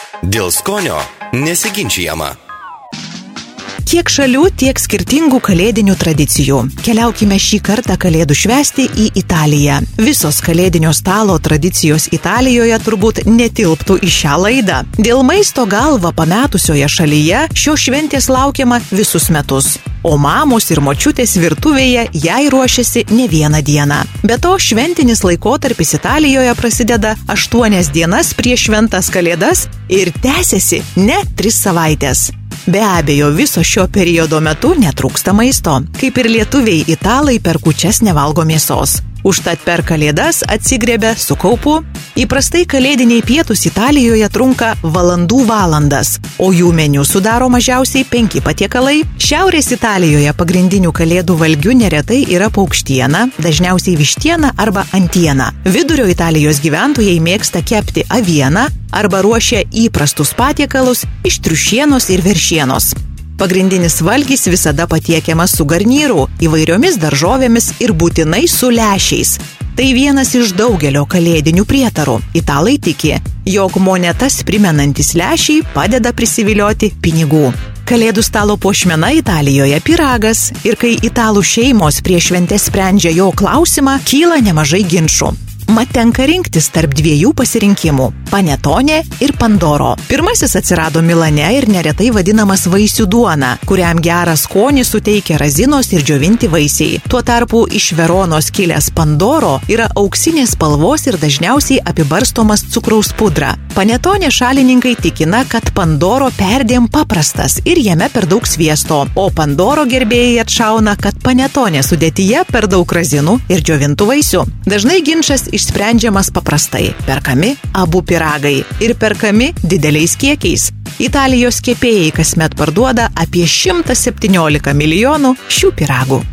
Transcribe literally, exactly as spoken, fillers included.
Dėl skonio nesiginčijama. Tiek šalių, tiek skirtingų kalėdinių tradicijų. Keliaukime šį kartą kalėdų švęsti į Italiją. Visos kalėdinio stalo tradicijos Italijoje turbūt netilptų į šią laidą. Dėl maisto galvą pametusioje šalyje šios šventės laukiama visus metus. O mamos ir močiutės virtuvėje jai ruošiasi ne vieną dieną. Be to, šventinis laikotarpis Italijoje prasideda aštuonias dienas prieš šventas kalėdas ir tęsiasi net tris savaitės. Be abejo, viso šio periodo metu netrūksta maisto. Kaip ir lietuviai, italai per kūčias nevalgo mėsos. Užtat per kalėdas atsigriebia su kaupu. Įprastai kalėdiniai pietūs Italijoje trunka valandų valandas, o jų meniu sudaro mažiausiai penki patiekalai. Šiaurės Italijoje pagrindinių kalėdų valgių neretai yra paukštiena, dažniausiai vištiena arba antiena. Vidurio Italijos gyventojai mėgsta kepti avieną arba ruošia įprastus patiekalus iš triušienos ir veršienos. Pagrindinis valgis visada patiekiamas su garnyru, įvairiomis daržovėmis ir būtinai su lęšiais. Tai vienas iš daugelio kalėdinių prietarų. Italai tiki, jog monetas primenantis lęšiai padeda prisivilioti pinigų. Kalėdų stalo puošmena Italijoje pyragas ir kai italų šeimos prieš šventes sprendžia jo klausimą, kyla nemažai ginčų. Mat tenka rinktis tarp dviejų pasirinkimų – panetone ir pandoro. Pirmasis atsirado Milane ir neretai vadinamas vaisių duona, kuriam gerą skonį suteikia razinos ir džiovinti vaisiai. Tuo tarpu iš Veronos kilęs pandoro yra auksinės spalvos ir dažniausiai apibarstomas cukraus pudra. Panetone šalininkai tikina, kad pandoro perdėm paprastas ir jame per daug sviesto, o pandoro gerbėjai atšauna, kad panetone sudėtyje per daug razinų ir džiovintų vaisių. Dažnai ginčas išsprendžiamas paprastai. Perkami abu pyragai ir perkami dideliais kiekiais. Italijos kepėjai kasmet parduoda apie šimtas septyniolika milijonų šių pyragų.